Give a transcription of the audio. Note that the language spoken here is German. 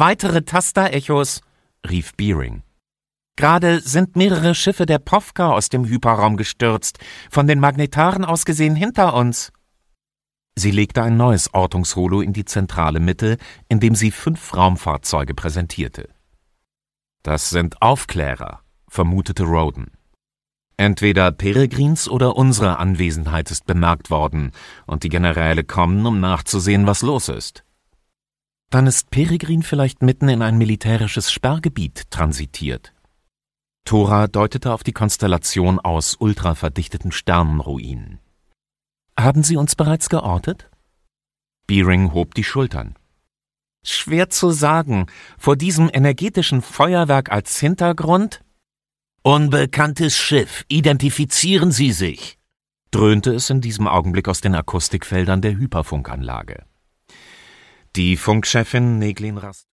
Weitere Taster-Echos, rief Beering. Gerade sind mehrere Schiffe der Povka aus dem Hyperraum gestürzt, von den Magnetaren aus gesehen hinter uns. Sie legte ein neues Ortungsholo in die zentrale Mitte, indem sie 5 Raumfahrzeuge präsentierte. Das sind Aufklärer, vermutete Roden. Entweder Peregrins oder unsere Anwesenheit ist bemerkt worden, und die Generäle kommen, um nachzusehen, was los ist. Dann ist Peregrin vielleicht mitten in ein militärisches Sperrgebiet transitiert. Thora deutete auf die Konstellation aus ultraverdichteten Sternenruinen. »Haben Sie uns bereits geortet?« Beering hob die Schultern. »Schwer zu sagen. Vor diesem energetischen Feuerwerk als Hintergrund?« »Unbekanntes Schiff. Identifizieren Sie sich«, dröhnte es in diesem Augenblick aus den Akustikfeldern der Hyperfunkanlage. Die Funkchefin Neglin Rast